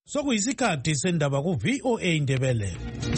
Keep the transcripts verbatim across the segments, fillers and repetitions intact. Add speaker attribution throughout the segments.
Speaker 1: Sokuyisikhathi sendaba ku V O A Indebele.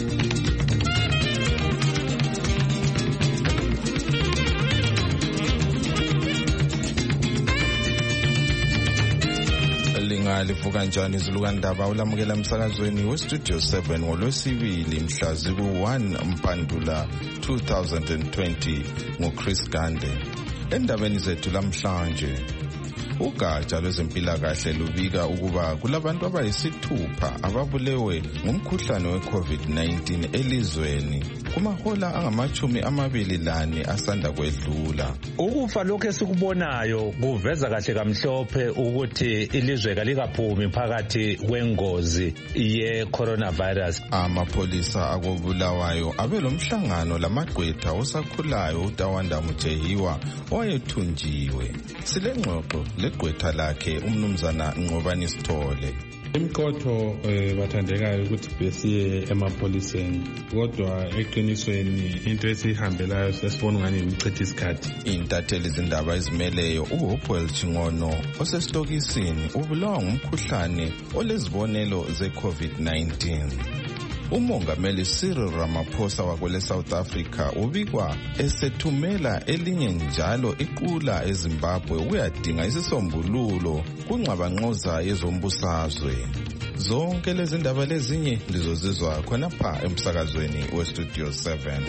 Speaker 2: Livuka kanjani izilukandaba ulamukela emsakazweni westudio seven ngolwesibili mhla ziku one Mpandula two thousand twenty nguChris Gande. Endabeni zethu lamhlanje, ugatsha lwezempilakahle lubika ukuba kulabantu abayisithupha ababulewe ngumkhuhlane we-COVID nineteen elizweni kumahola angamachumi amabili lane asanda kwedlula.
Speaker 3: Ukufa lokho esikubonayo kuveza kahle kamhlophe ukuthi ilizwe kalikaphumi phakathi kwengozi ye-coronavirus.
Speaker 2: Amapholisa akobulawayo abelomhlangano lamagqwetha osakhulayo uTawanda Mujehiwa owayethunjiwe. Silengxoxo legqwetha lakhe umnumzana Nqobani Sithole.
Speaker 4: Imkhotho bathandekayo ukuthi besiye emapholiseni, kodwa eqinisweni into esihambelayo sesibona ngani imichitha isikhathi.
Speaker 2: Intatheli izindaba ezimeleyo uHopewell Chingono osesitokisini ubulawa ngumkhuhlane olezibonelo ze-COVID nineteen. Umongameli Cyril Ramaphosa wakwele South Africa ubikwa esethumela elinye njalo iqula eZimbabwe ukuyadinga isisombululo kungxabangxoza yezombusazwe. Zonke lezi ndaba lezinye lizozizwa khonapha emsakazweni westudio seven.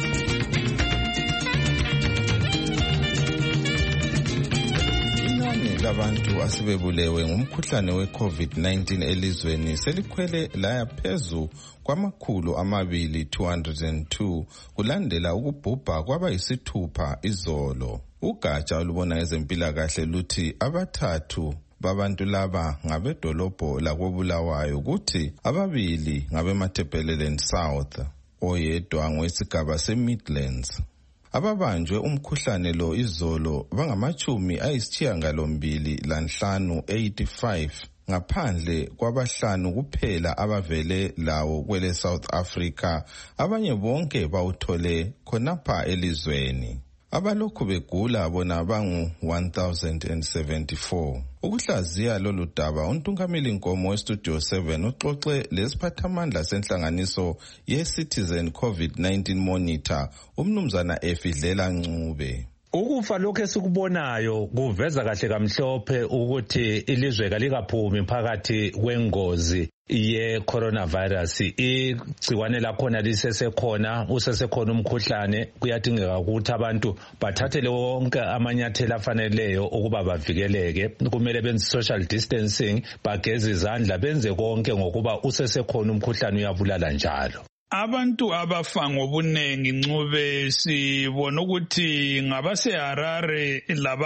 Speaker 2: Labantu asibebulewe ngumkhuhlane we-COVID nineteen elizweni selikhwele laya phezu kwamakhulu amabili two hundred two kulandela ukubhubha kwabayisithupha izolo. Ugatsha olubona ezempilakahle luthi abathathu babantu laba ngabedolobho lakobulawayo kuthi ababili ngabemathebheleleni South, oyedwa ngowesigaba se-Midlands. Ababanjwe umkhuhlane lo izolo bangamachumi ayisithiyagalombili lanhlanu eighty-five ngaphandle kwabahlanu kuphela abavele lawo kwele South Africa, abanye bonke bawuthole khonapha elizweni. Abalokhu begula bona bangu one thousand seventy-four. Ukuhlaziya lolu daba untungameli Nkomo westudio seven uxoxe lesiphathamandla senhlanganiso ye-Citizen COVID nineteen Monitor umnumzana Efidlela Ncube.
Speaker 3: Ukufa lokho esikubonayo kuveza kahle kamhlophe ukuthi ilizwe kalikaphumi phakathi kwengozi ye-coronavirus. Igciwane lakhona lisesekhona, usesekhona umkhuhlane. Kuyadingeka ukuthi abantu bathathele wonke amanyathelo afaneleyo ukuba bavikeleke. Kumele benze social distancing, bageze izandla, benze konke ngokuba usesekhona umkhuhlane uyabulala njalo.
Speaker 5: Abantu abafa ngobunengi Ncube sibona ukuthi ngabaseHarare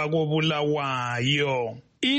Speaker 5: labakobulawayo.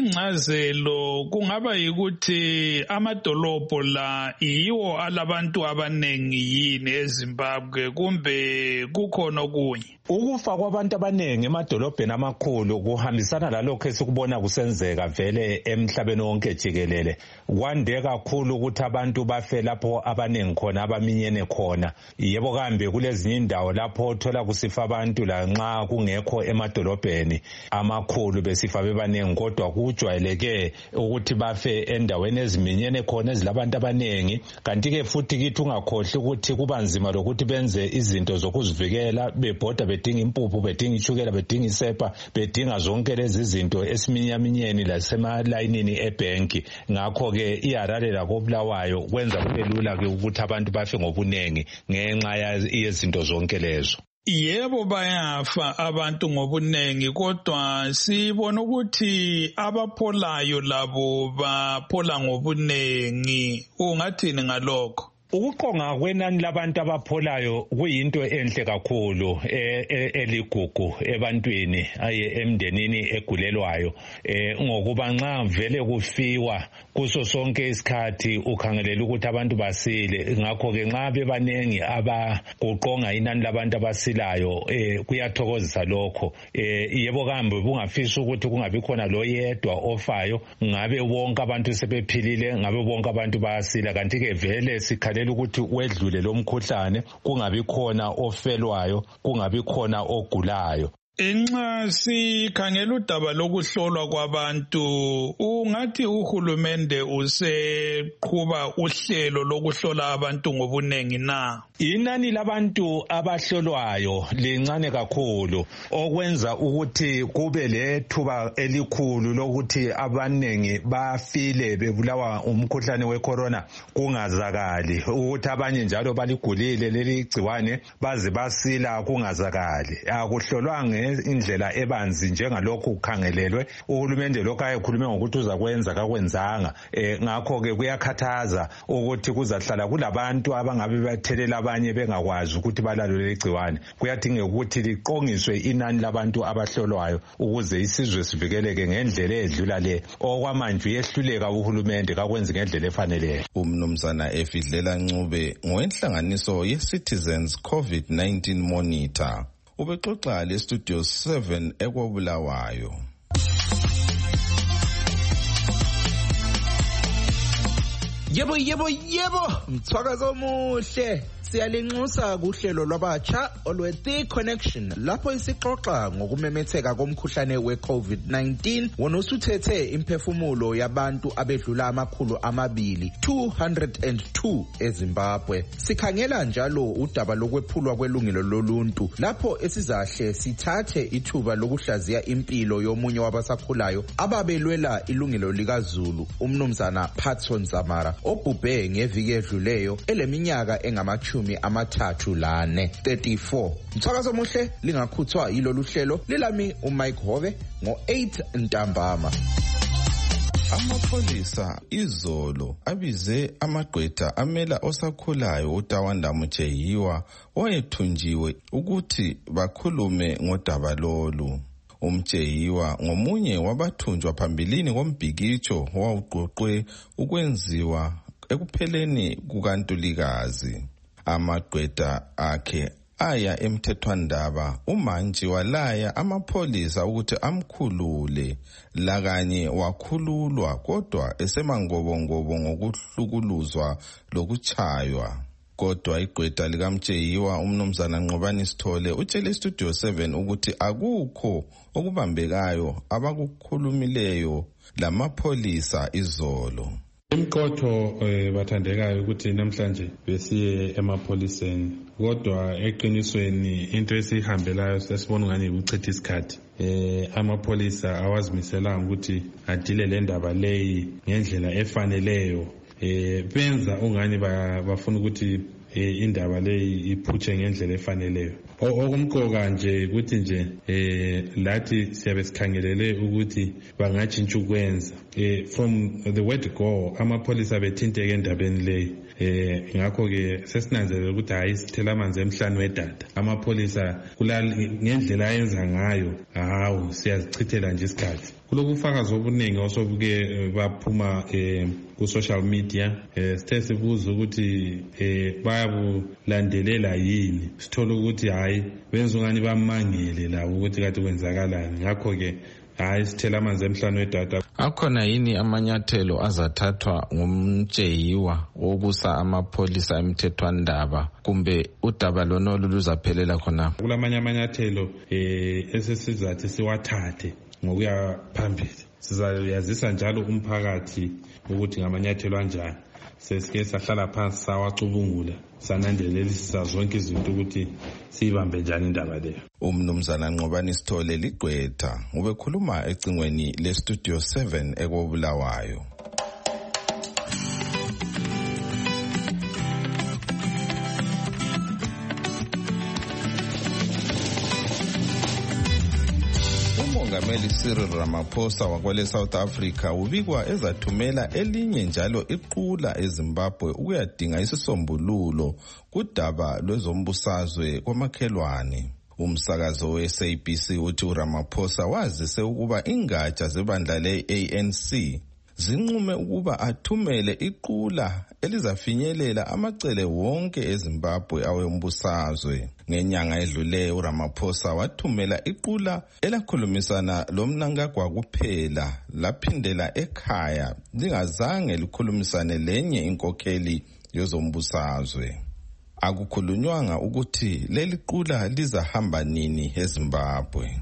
Speaker 5: Ingcazelo kungaba yikuthi amadolobho la yiwo alabantu abanengi yini eZimbabwe kumbe kukhona okunye.
Speaker 3: Ukufa kwabantu abanengi emadolobheni amakhulu kuhambisana lalokho esikubona kusenzeka vele emhlabeni wonke jikelele. Kwande kakhulu ukuthi abantu bafe lapho abanengi khona abaminyene khona. Yebo kambe kulezinye indawo lapho uthola kusifa abantu la nxa kungekho emadolobheni amakhulu besifa bebanengi, kodwa kujwayeleke ukuthi bafe endaweni eziminyene khona ezilabantu abanengi. Kanti ke futhi kithi ungakhohle ukuthi kuba nzima lokuthi benze izinto zokuzivikela, bebhoda bedinga impuphu, bedinga ishukela, bedinga isepa, bedinga zonke lezi zinto esiminyaminyeni lasemalayinini ebanki. Ngakho ke iHarare lakobulawayo kwenza kube lula ke ukuthi abantu bafe ngobunengi ngenxa yezinto zonke lezo.
Speaker 5: Yebo bayafa abantu ngobunengi, kodwa sibona ukuthi abapholayo labo baphola ngobunengi. Ungathini ngalokho?
Speaker 3: Ukuqonga kwenani labantu abapholayo kuyinto enhle kakhulu eligugu ebantwini aye emndenini egulelwayo, ngokuba nxa vele kufiwa kuso sonke isikhathi ukhangelela ukuthi abantu basile. Ngakho ke nxa bebanengi abakuqonga inani labantu abasilayo kuyathokozisa lokho. Yebo kambe bungafisa ukuthi kungabi khona lo yedwa ofayo, ngabe wonke abantu sebephilile, ngabe wonke abantu bayasila. Kanti ke vele sikhalela ukuthi wedlule lo mkhuhlane, kungabi khona ofelwayo, kungabi khona ogulayo.
Speaker 5: Inxa sikhangela udaba lokuhlolwa kwabantu, ungathi uhulumende useqhuba uhlelo lokuhlola abantu ngobunengi na?
Speaker 3: Inani labantu abahlolwayo lincane kakhulu, okwenza ukuthi kube lethuba elikhulu lokuthi abanengi bafile bebulawa umkhuhlane wecorona kungazakali, ukuthi abanye njalo baligulile leli gciwane baze basila kungazakali. Akuhlolwanga indlela ebanzi njengalokhu kukhangelelwe. Uhulumende lokho ayekhulume ngokuthi uzakwenza kakwenzanga. E, ngakho ke kuyakhathaza ukuthi kuzahlala kulabantu abangabe bathelela abanye bengakwazi ukuthi balalo leli gciwane. Kuyadingeka ukuthi liqongiswe inani labantu abahlolwayo ukuze isizwe sivikeleke ngendlela edlula le. Okwamanje uyehluleka uhulumende kakwenzi ngendlela efaneleyo.
Speaker 2: Umnumzana Efidlela Ncube ngowenhlanganiso ye-Citizens COVID nineteen Monitor ubexoxa le Studio seven ekwabulawayo.
Speaker 6: Yebo yebo yebo, mthwakazo omuhle. Siyalinxusa kuhlelo lwabatsha olwe The Connection lapho isixoxa ngokumemetheka komkhuhlane we-COVID nineteen wona usuthethe imphefumulo yabantu abedlula amakhulu amabili two hundred two eZimbabwe. Sikhangela njalo udaba lokwephulwa kwelungelo loluntu lapho esizahle sithathe ithuba lokuhlaziya impilo yomunye wabasakhulayo ababelwela ilungelo likaZulu, umnumzana Patson Zamara obhubhe ngeviki edluleyo eleminyaka engamachumi amathathu lane thirty-four. Mthakazo muhle lingakhuthwa yilolu hlelo lilami uMike Hove ngo eight ntambama.
Speaker 2: Amapholisa izolo abize amagqwetha amela osakhulayo uTawanda Mucheyiwa wayethunjiwe ukuthi bakhulume ngodaba lolu. Umcheyiwa ngomunye wabathunjwa phambilini kombhikitsho wawuqoqwe ukwenziwa ekupheleni kukaNtulikazi. Amagqwetha akhe aya emthethwandaba umantshi walaya amapholisa ukuthi amkhulule lakanye wakhululwa kodwa esemangobongobo ngokuhlukuluzwa lokuchaywa. Kodwa igqwetha likamcheyiwa umnumzana Nqobani Sithole utshele Studio seven ukuthi akukho okubambekayo abakukhulumileyo lamapholisa izolo.
Speaker 4: Imqotho bathandekayo ukuthi namhlanje besiye emapholiseni, kodwa eqinisweni into esihambelayo sesibona ngani ukuchitha isikhathi. Eh amapholisa awazimiselanga ukuthi adile le ndaba leyi ngendlela efaneleyo. Eh benza ungani bafuna ukuthi indaba leyi iphutshe ngendlela efaneleyo. Okumqoka nje ukuthi nje eh lathi siyabe sikhangelele ukuthi bangatshintsha ukwenza. Eh from the word go amapholisa bethinteke endabeni leyi. Eh ngakho ke sesinanzelela ukuthi hayi sithela amanzi emhlanje wedada. Amapholisa kulali ngendlela ayenza ngayo hawu siyazichithela nje isikhathi. Kulobufakazi obuningi osobuke baphuma eh ku social media eh sithe sibuza ukuthi eh bayabulandelela yini, sithola ukuthi hayi benza ngani bamangele la ukuthi kade kwenzakalani. Ngakho ke hayi sithela amanzi emhlanje wedada.
Speaker 2: Akhona yini amanyathelo azathathwa ngumtsheyiwa wokusa amapholisa emthethwandaba kumbe udaba lonolu luzaphelela khona?
Speaker 4: Kulamanye amanyathelo eh esesizathi siwathathe ngokuya phambili. Sizayazisa njalo umphakathi ukuthi ngamanyathelo kanjani. Sesike sahlala phansi sawacubungula sanandelelisa zonke izinto ukuthi sibambe njani indaba leyo.
Speaker 2: Umnumzana Nqobani Sithole ligqwetha ubekhuluma ecingweni le Studio seven ekobulawayo. uMongameli Cyril Ramaphosa wakwele South Africa ubikwa ezathumela elinye njalo iqula eZimbabwe ukuyadinga isisombululo kudaba lwezombusazwe kwamakhelwane. Umsakazo we-S A B C uthi uRamaphosa wazise ukuba ingatsha zebandla le-A N C zinqume ukuba athumele iqula elizafinyelela amacele wonke eZimbabwe awombusazwe. Ngenyanga edluleyo uRamaphosa wathumela iqula elakhulumisana lomnankagwa kuphela laphindela ekhaya lingazange likhulumisane lenye inkokheli yezombusazwe. akukhulunywanga ukuthi leli qula lizahamba nini eZimbabwe.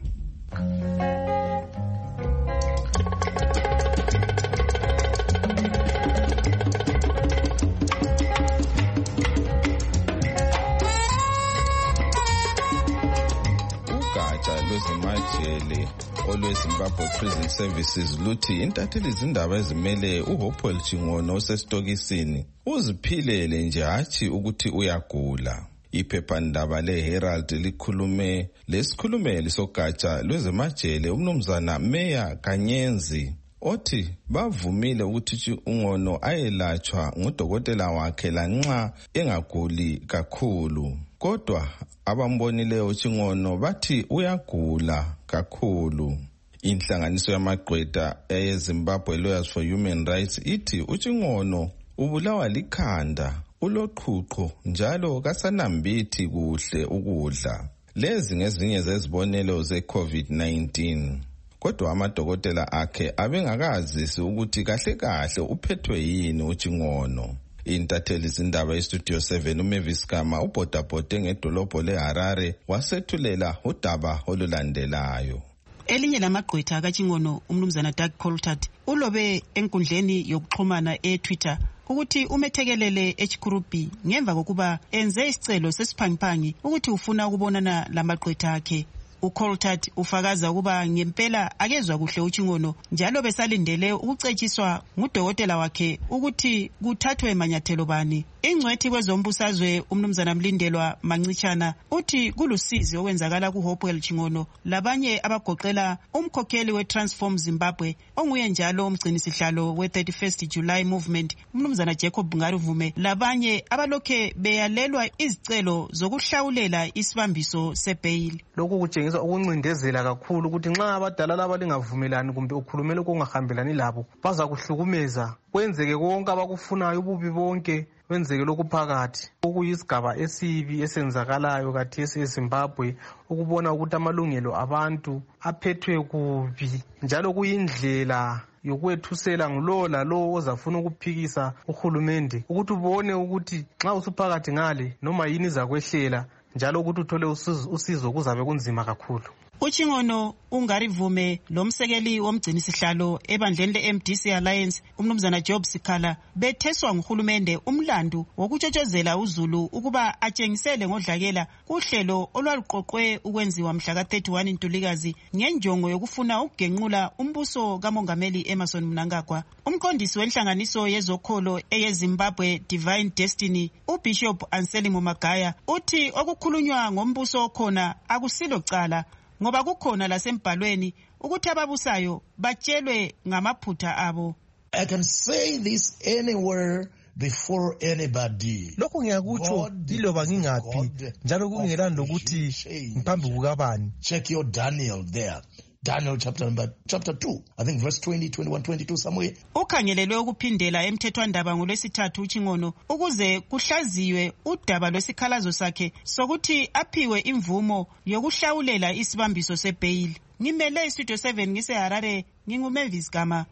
Speaker 2: Lwezimajele olweZimbabwe Prison Services luthi intatheli izindaba ezimele uHopewell Chingono osesitokisini uziphilele nje hatshi ukuthi uyagula. Iphephandaba leHerald likhulume lesikhulumeli sogatsha lwezemajele umnumzana Meya Kanyenzi othi bavumile ukuthi Chingono ayelatshwa ngudokotela wakhe lanxa engaguli kakhulu. Kodwa abambonileyo uChingono bathi uyagula kakhulu. Inhlanganiso yamagqwetha eZimbabwe Lawyers for Human Rights ithi uChingono ubulawa likhanda, uloqhuqho njalo kasanambithi kuhle ukudla. Lezi ngezinye zezibonelo ze-COVID nineteen. Kodwa amadokotela akhe abengakazisi ukuthi kahle kahle uphethwe yini uChingono. Intatheli izindaba eStudio seven uMavis Gama ubhodabhode ngedolobho leHarare wasethulela udaba olulandelayo.
Speaker 7: Elinye lamagqwetha kaChingono umnumzana Doug Coltart ulobe enkundleni yokuxhumana eTwitter ukuthi umethekelele eChikurubi ngemva kokuba enze isicelo sesiphangiphangi ukuthi ufuna ukubonana lamagqwetha akhe. uColtart ufakaza ukuba ngempela akezwa kuhle uChingono njalo besalindele ukucetshiswa ngudokotela wakhe ukuthi kuthathwe manyathelo bani. Ingcwethi kwezombusazwe umnumzana Mlindelwa Mancitshana uthi kulusizi okwenzakala kuHopewell Chingono labanye abagoqela umkhokheli weTransform Zimbabwe onguye njalo umgcinisihlalo we-thirty-first July Movement umnumzana Jacob Ngaruvume labanye abalokhe beyalelwa izicelo zokuhlawulela isibambiso sebail.
Speaker 8: Lokhu kutshengisa ukuncindezela kakhulu ukuthi nxa abadala laba lingavumelani kumbe ukhulumele ukungahambelani labo baza kuhlukumeza kwenzeke konke abakufunayo ububi bonke wenzeke lokhu phakathi. Okuyisigaba esibi esenzakalayo kathesi eZimbabwe ukubona ukuthi amalungelo abantu aphethwe kubi njalo kuyindlela yokwethusela ngulowo lalowo ozafuna ukuphikisa uhulumende ukuthi ubone ukuthi nxa usuphakathi ngale noma yini izakwehlela njalo ukuthi uthole usizo kuzabe kunzima kakhulu.
Speaker 7: uChingono Ungarivume lomsekeli womgcinisihlalo ebandleni le-M D C Alliance umnumzana Job Sikhala betheswa nguhulumende umlandu wokutshotshozela uZulu ukuba atshengisele ngodlakela kuhlelo olwaluqoqwe ukwenziwa mhla ka thirty-one Ntulikazi ngenjongo yokufuna ukugenqula umbuso kaMongameli Emmerson Mnangagwa. Umqondisi wenhlanganiso yezokholo eyeZimbabwe Divine Destiny uBishop Anselmo Magaya uthi okukhulunywa ngombuso okhona akusilo cala ngoba kukhona lasembhalweni ukuthi ababusayo batshelwe ngamaphutha abo.
Speaker 9: I can say this anywhere before anybody.
Speaker 10: Lokho ngiyakutsho iloba ngingaphi njalo kungelani lokuthi ngiphambi kukabani.
Speaker 9: Check your Daniel there. Daniel chapter number chapter two, I think verse twenty, twenty-one, twenty-two somewhere.
Speaker 7: Ukhangelelwe ukuphindela emthethwandaba ngolwesithathu uChingono ukuze kuhlaziywe udaba lwesikhalazo sakhe sokuthi aphiwe imvumo yokuhlawulela isibambiso sebail. Ngimele iStudio seven ngiseHarare nginguMavis Gama.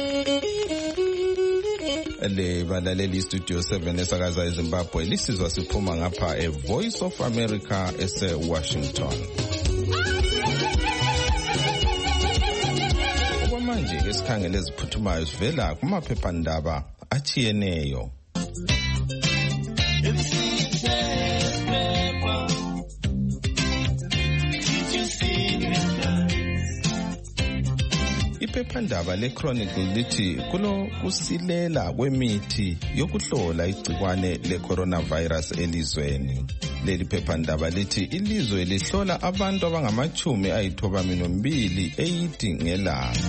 Speaker 2: Le balaleli Studio seven esakaza eZimbabwe lisizwa siphuma ngapha e Voice of America ese Washington. Manje ke sikhangele eziphuthumayo sivela kumaphephandaba achiyeneyo. Iphephandaba leChronicle lithi kulo kusilela kwemithi yokuhlola igcikwane leCoronavirus elizweni. Leli phephandaba lithi ilizwe lihlola abantu abangamachumi ayithoba mbili eighty ngelanga.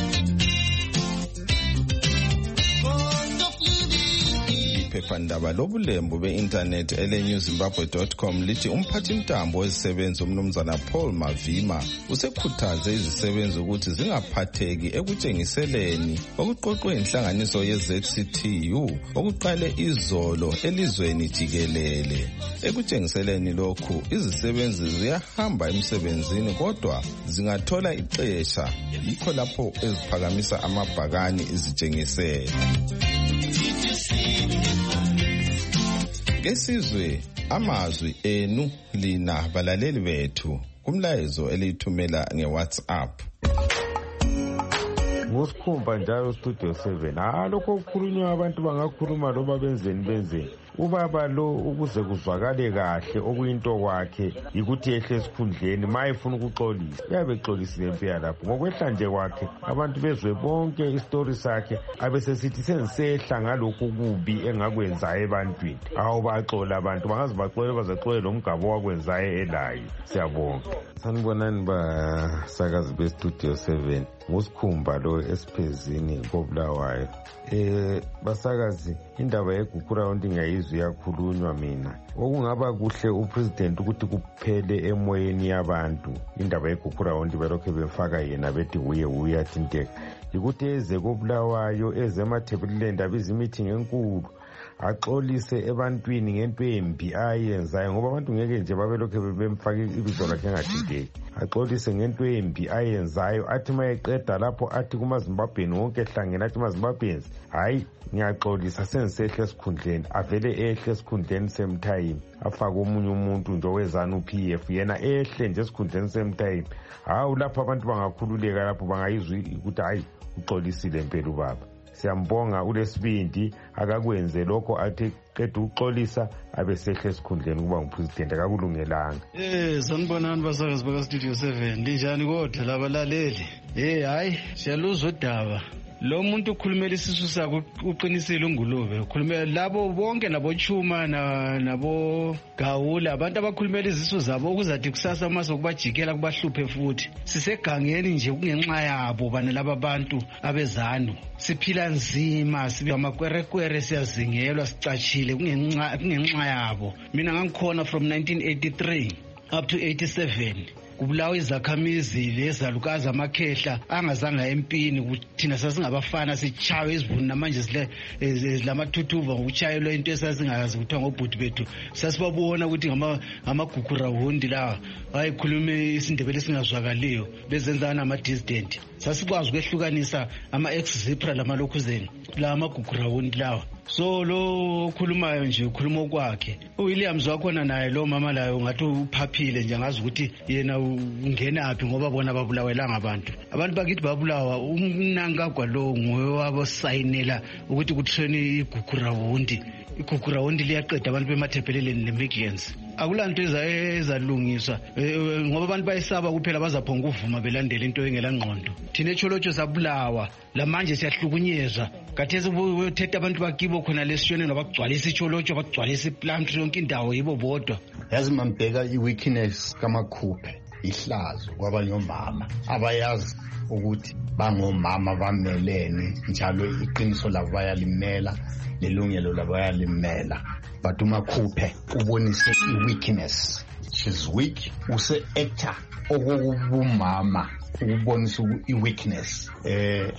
Speaker 2: Iphephandaba lobulembu be-internet ele new zimbabwe dot com lithi umphathintambo wezisebenzi umnumzana Paul Mavima usekhuthaze izisebenzi ukuthi zingaphatheki ekutshengiseleni okuqoqwe inhlanganiso ye-Z C T U okuqale izolo elizweni jikelele. Ekutshengiseleni lokhu izisebenzi ziyahamba emsebenzini kodwa zingathola ixesha yikho lapho eziphakamisa amabhakani izitshengisela. Ngesizwe amazwi enu lina balaleli bethu kumlayezo elithumela ngeWhatsApp.
Speaker 11: Ngosikhumba njalo studio seven. Ah lokho kukhulunywa abantu bangakhuluma loba benzeni benzeni. Ubaba lo ukuze kuzwakale kahle okuyinto kwakhe ukuthi ehle esikhundleni mayefuna ukuxolisa. Uyabe exolisile empela lapho. Ngokwehla nje kwakhe abantu bezwe bonke istory sakhe abesesithi sensehla ngalokho kubi engakwenza ebantwini. Awu baxola abantu bangazi baxola bazaxola lo mgabo wakwenzayo elayo. Siyabonga. Sanibonani ba sakazi be studio seven. Ngosikhumba lo esiphezini koBulawayo. Eh basakazi indaba yeGugu Round ngiyayizwa yakhulunywa mina. Okungaba kuhle upresident ukuthi kuphele emoyeni yabantu indaba yeGugu Round belokhe befaka yena bethi uye uyathinteka. Ukuthi eze koBulawayo eze eMathebeleland abiza meeting enkulu axolise ebantwini ngento embi ayenzayo ngoba abantu ngeke nje babelokhe bemfaka ibizo lakhe engathinteki. Axolise ngento embi ayenzayo athi mayeqeda lapho athi kumaZimbabweni wonke ehlangene athi maZimbabweans hayi ngiyaxolisa sengisehle esikhundleni avele ehle esikhundleni semtime afaka omunye umuntu nje owezana uP F yena ehle nje esikhundleni semtime. Hawu lapho abantu bangakhululeka lapho bangayizwa ukuthi hayi uxolisile impela ubaba. Siyambonga ulesibindi akakwenze lokho athi qeda ukuxolisa abesehle esikhundleni kuba ngupresident akakulungelanga.
Speaker 12: Eh sanibonani basakazi baka Studio seven linjani kodwa labalaleli? Eh hayi siyaluzwa udaba. Lo muntu ukhulumela isisu sakhe uqinisile ungulube ukhulumela labo bonke nabo Chuma na nabo Gawula abantu abakhulumela izisu zabo ukuzathi kusasa uma sokubajikela kubahluphe futhi sisegangeni nje kungenxa yabo bana laba bantu abezanu siphila nzima sibe amakwerekwere siyazingelwa sicachile kungenxa kungenxa yabo. Mina ngangikhona from nineteen eighty-three up to eighty-seven kubulawa izakhamizi lezalukazi amakhehla angazanga empini kuthina sasingabafana sichawe izibuni namanje sile lamathuthuva ngokuchayelwa into esasingayazi kuthiwa ngobhuti bethu sasibabona ukuthi ngama ngamaGugu Round la ayikhulume isindebele singazwakaliyo bezenzana ama dissident sasikwazi ukwehlukanisa ama ex Zipra lamalokhuzeni la amaGugu Round lawa. So lo khulumayo nje ukhuluma kwakhe uWilliams wakhona naye lo mama layo ngathi uphaphile nje ngazi ukuthi yena ungena aphi ngoba bona babulawelanga abantu abantu bakithi babulawa umnankagwa lo ngowe wabo sayinela ukuthi kutrain iGugu Round. iGugu Round liyaqeda abantu bemathebeleleni neMidlands akulanto ezalungiswa ngoba abantu bayisaba kuphela bazaphonga ukuvuma belandela into engela ngqondo. Thina echolotsho sabulawa lamanje siyahlukunyezwa kathesi uthethe abantu bakibo khona lesishone nabagcwalisa icholotho bagcwalisa iplant yonke indawo yibo bodwa.
Speaker 13: Yazi mambheka iweakness kaMakhuphe ihlazo kwabanye omama abayazi ukuthi bangomama bamelene njalo iqiniso labo bayalimela lelungelo labo bayalimela but uMakhuphe ubonise iweakness. She's weak use actor okubumama ukubonisa iweakness. eh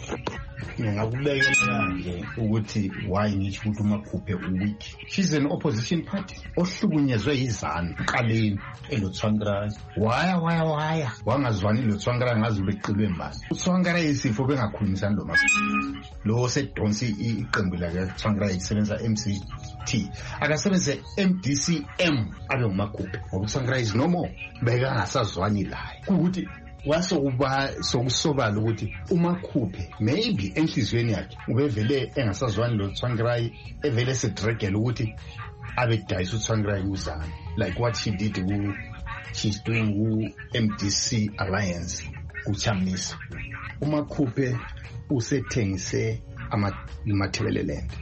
Speaker 13: ngakubekela nje ukuthi why ngithi ukuthi uMakhuphe uweak. She's an opposition party ohlukunyezwe izanu qaleni eLotswangara. waya waya waya wangazwani loTswangara ngazi beqilwe mbasi uTswangara isifo bengakhulumisani lo Makhuphe lo sedonsi iqembu lakhe Tswangara isebenza M C T akasebenze M D C M abe uMakhuphe ngoba uTswangara is no more beka ngasazwani laye ukuthi wasokuba sokusobala ukuthi uMakhuphe maybe enhlizweni yakhe ubevele engasazwani lo Tsvangirai evele sedregela ukuthi abe dayisa uTsvangirai uzana like what she did ku she's doing ku M D C Alliance kuChamisa. uMakhuphe usethengise amathebeleland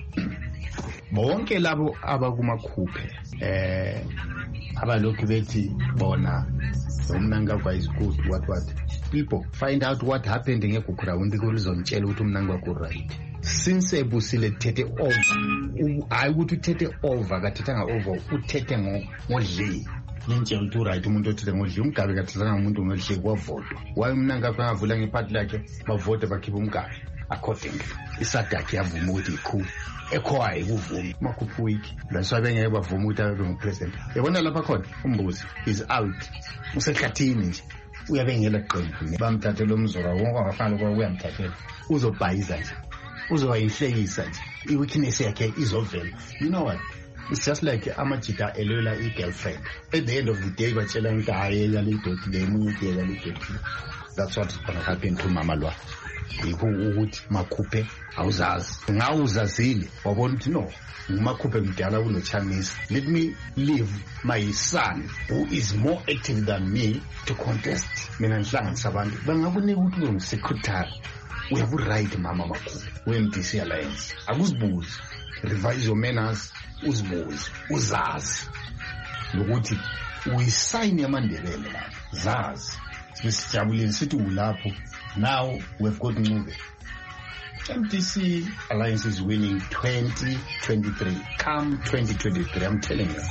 Speaker 13: bonke labo abakuMakhuphe eh abalokhu bethi bona umnankagwa is good what what people find out what happened ngeGugu Round kulizomtshela ukuthi umnankagwa right. Since ebusile thethe over hayi ukuthi uthethe over kathethanga over uthethe ngodli nintshela ukuthi right umuntu othethe ngodli umgabe kathethanga umuntu ngodli kwavotwa waye umnankagwa ngavula ngephathi lakhe bavote bakhipha umgabe according isadaki yavuma ukuthi ikhulu ekhwaye kuvuma Makhuphe week laswabe ngeke bavuma ukuthi abe ngupresident. Yabona lapha khona umbuzi is out usehlathini nje uyabengela qembu bamthathela umzora wonke angafana kwa uyamthathela uzobhayiza nje uzowayihlekisa nje iweakness yakhe izovela. You know what It's just like amajita elwela i-girlfriend. At the end of the day, batshela ukuthi hayi yalidoti le munye uthi yalidoti. That's what's going to happen to Mama Lwa. Yikho ukuthi makhuphe awuzazi. Nga uzazile wabona ukuthi no, ngumakhuphe mdala kunoChinese. Let me leave my son who is more active than me to contest. Mina ngihlanganisa abantu. Bangakunika ukuthi ungumsecretary. Uyabu-right mama makhuphe. We-M D C Alliance. Akuzibuzi. Revise your manners. Uzibuzi. Uzazi. Nokuthi uyisayini yamandebele lapho. Zazi. Sisijabulile sithi ulapho. Now we've got moving. M D C Alliance is winning twenty twenty-three. Come twenty twenty-three, I'm telling you.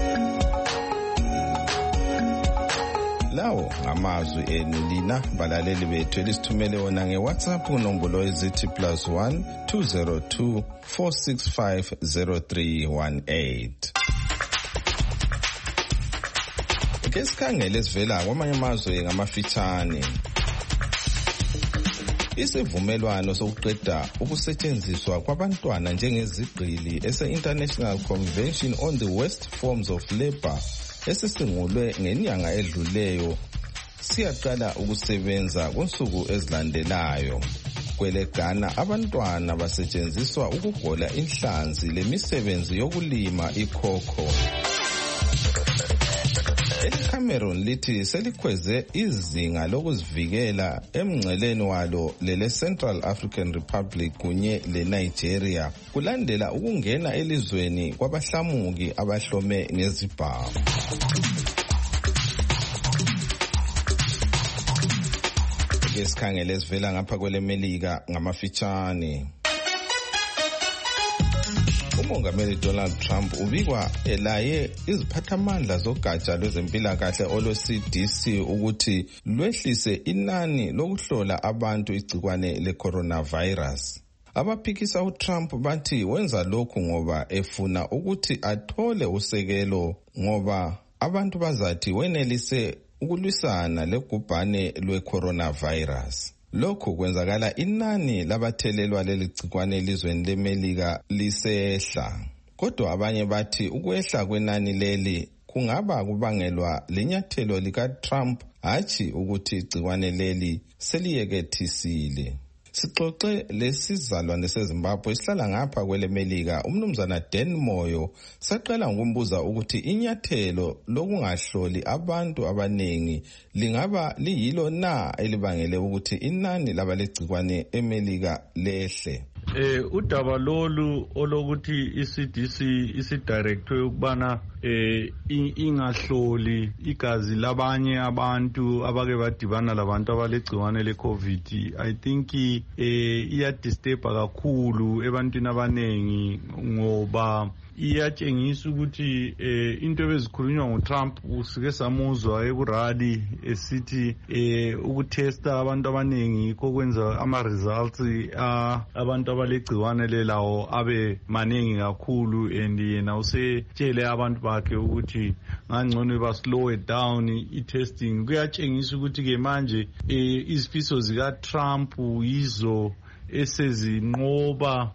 Speaker 2: Lawo ngamazwi enu lina balaleli bethu elisithumele wona ngeWhatsApp kunombolo ezithi plus one two zero two four six five zero three one eight. Ke sikhangele esivela kwamanye amazwe ngamafitshane. Isivumelwano sokuqeda ukusetshenziswa kwabantwana njengezigqili ese-International Convention on the Worst Forms of Labour esisungulwe ngenyanga edluleyo siyaqala ukusebenza kunsuku ezilandelayo. Kwele Ghana abantwana basetshenziswa ukugola inhlanzi lemisebenzi yokulima ikhokho. ECameroon lithi selikhweze izinga lokuzivikela emngceleni walo lele Central African Republic kunye leNigeria kulandela ukungena elizweni kwabahlamuki abahlome ngezibhamu. Ke sikhangele sivela ngapha kwelemelika ngamafitshane. uMongameli Donald Trump ubikwa elaye iziphathamandla zogatsha lwezempilakahle olwe-C D C ukuthi lwehlise inani lokuhlola abantu igcikwane le-coronavirus. Abaphikisa uTrump bathi wenza lokhu ngoba efuna ukuthi athole usekelo ngoba abantu bazathi wenelise ukulwisana legubhane lwe-coronavirus. Lokhu kwenzakala inani labathelelwa leli gcikwane elizweni leMelika lisehla. Kodwa abanye bathi ukwehla kwenani leli kungaba kubangelwa lenyathelo likaTrump hatshi ukuthi igcikwane leli seliyekethisile. Sixoxe lesizalwane seZimbabwe sihlala ngapha kwelemelika umnumzana Dan Moyo saqala ngokumbuza ukuthi inyathelo lokungahloli abantu abanengi lingaba liyilo na elibangele ukuthi inani labalegcikwane eMelika lehle.
Speaker 14: Eh udaba lolu olokuthi i-C D C isidirectwe ukubana eh ingahloli igazi labanye abantu abake badibana labantu abalegciwane le-COVID. I think eh iyadisturba kakhulu ebantwini abanengi ngoba iyatshengisa ukuthi eh into ebezikhulunywa nguTrump usike samuzwa ekurali esithi eh ukutesta abantu abanengi kokwenza ama results abantu abalegciwane lelawo abe maningi kakhulu and yena usetshele abantu bakhe ukuthi ngangcono ba slow it down i-testing. Kuyatshengisa ukuthi ke manje eh izifiso zika Trump yizo esezinqoba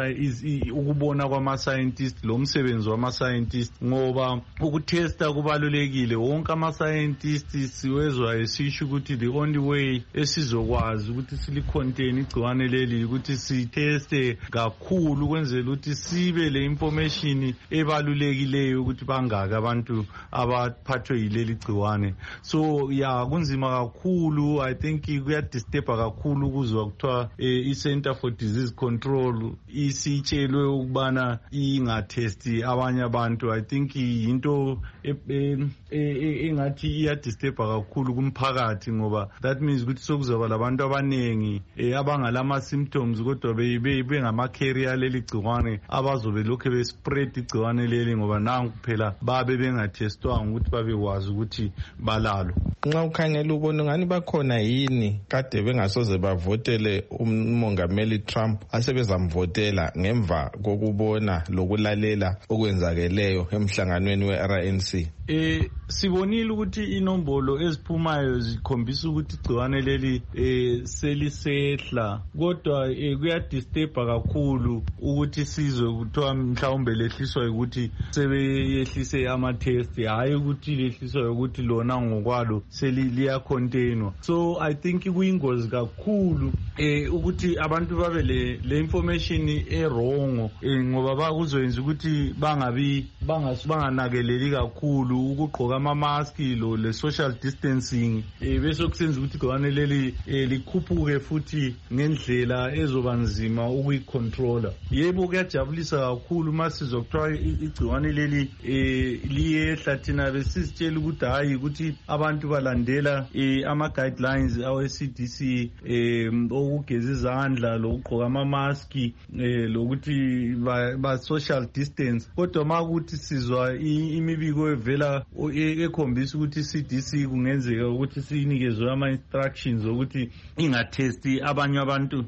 Speaker 14: ukubona kwama-scientist lo msebenzi wama-scientist ngoba ukutesta kubalulekile. Wonke ama-scientist siwezwa esisho ukuthi the only way esizokwazi ukuthi silicontain igciwane leli ukuthi siteste kakhulu kwenzela ukuthi sibe le information ebalulekileyo ukuthi bangaki abantu abaphathwe yileli gciwane. So ya kunzima kakhulu. I think kuyadisturba kakhulu ukuzwa kuthiwa Center for Disease Control isitshelwe ukubana ingathesti abanye abantu. I think into engathi iyadisturba kakhulu kumphakathi ngoba that means ukuthi sokuzaba labantu abanengi abangalama symptoms kodwa bengama carrier leli gciwane abazobe lokho be spread igciwane leli ngoba nangu phela babe bengathestwanga ukuthi babekwazi ukuthi balalo.
Speaker 2: Nxa ukhangela ubona ngani bakhona yini kade bengasoze bavotele umo umongameli Trump asebezamvotela ngemva kokubona lokulalela okwenzakeleyo emhlanganweni we-R N C?
Speaker 14: Eh sibonile ukuthi inombolo eziphumayo zikhombisa ukuthi igciwane leli eh selisehla, kodwa eh, kuyadisturba kakhulu ukuthi sizwe kuthiwa mhlawumbe lehliswa ukuthi sebeyehlise ama-test, hayi ukuthi lehliswa ukuthi lona ngokwalo seliliya containwa. So I think kuyingozi kakhulu eh ukuthi abantu babe le, le information erongo eh, ngoba bakuzwenza ukuthi bangabi banganakeleli kakhulu ukugqoka ama-mask lo le social distancing eh bese kusenza ukuthi igciwane leli eh, likhuphuke futhi ngendlela ezoba nzima ukuyicontrola. Yebo kuyajabulisa kakhulu masizwa kuthiwa igciwane leli eh liyehla, thina besizitshela ukuthi hayi ukuthi abantu balandela eh, ama guidelines awe C D C eh okugeza izandla lokugqoka ama-mask eh lokuthi ba, ba social distance, kodwa makuthi sizwa imibiko evela ekhombisa ukuthi C D C kungenzeka ukuthi sinikezwe ama-instructions ukuthi ingatesti abanye abantu,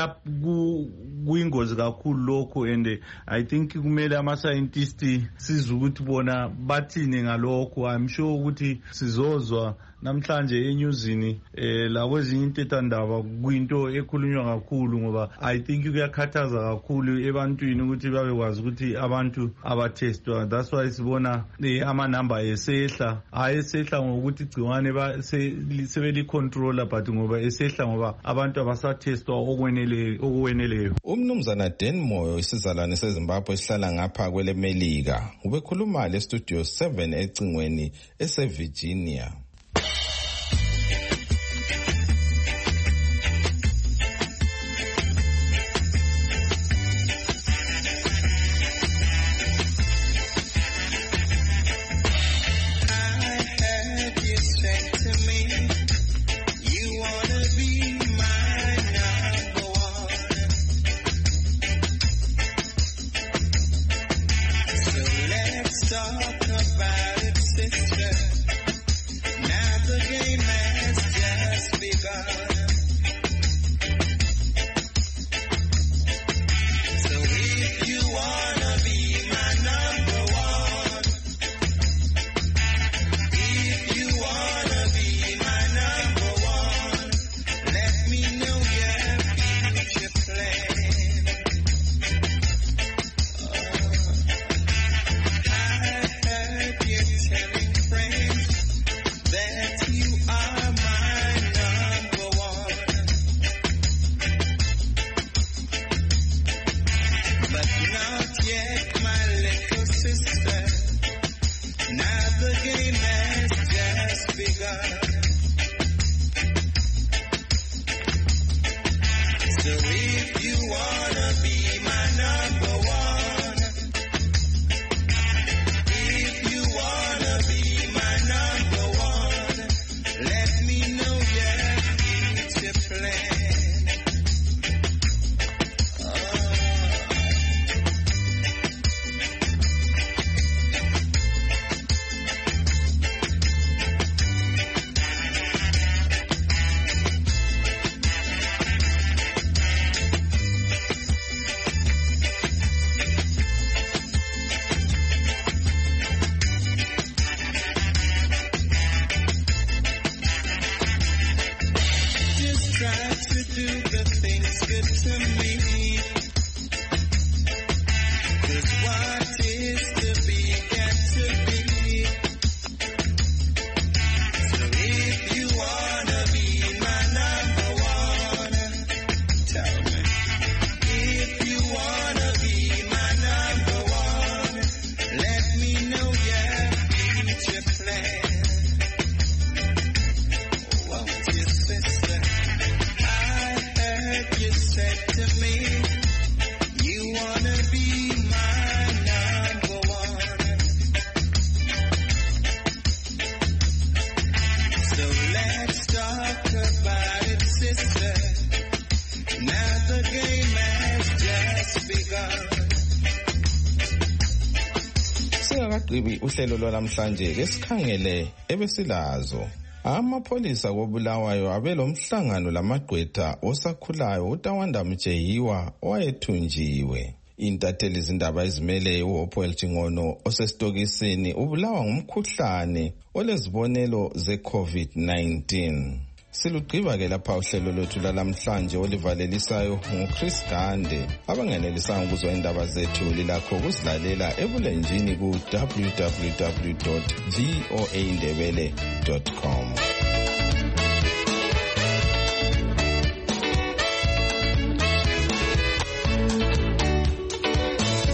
Speaker 14: kuyingozi kakhulu lokho. And I think kumele ama-scientists sizwe ukuthi bona bathini ngalokho. I'm sure ukuthi sizozwa namhlanje enyuzini eh la kwezinye intethandaba kuyinto ekhulunywa kakhulu, ngoba I think kuyakhathaza kakhulu ebantwini ukuthi babe kwazi ukuthi abantu abatestwa. That's why sibona eh, ama number esehla, hayi esehla ngokuthi igciwane ba sebeli controller, but ngoba esehla ngoba abantu abasatestwa okweneleyo okweneleyo.
Speaker 2: Umnumzana Dan Moyo, isizalwane seZimbabwe esihlala ngapha kwele Melika, ubekhuluma le studio seven ecingweni ese Virginia. Singakagqibi uhlelo lwanamhlanje ke sikhangele ebesilazo Amapholisa koBulawayo abelomhlangano lamagqwetha osakhulayo uTawanda Mjeyiwa owayethunjiwe. Intatheli izindaba ezimele uHopewell Chingono osesitokisini ubulawa ngumkhuhlane olezibonelo ze-COVID nineteen. Silugqiba ke lapha uhlelo lwethu lalamhlanje olivalelisayo nguChris Gande. Abangenelisanga ukuzwa indaba zethu lilakho ukusilalela ebulenjini ku w w w dot voa ndebele dot com.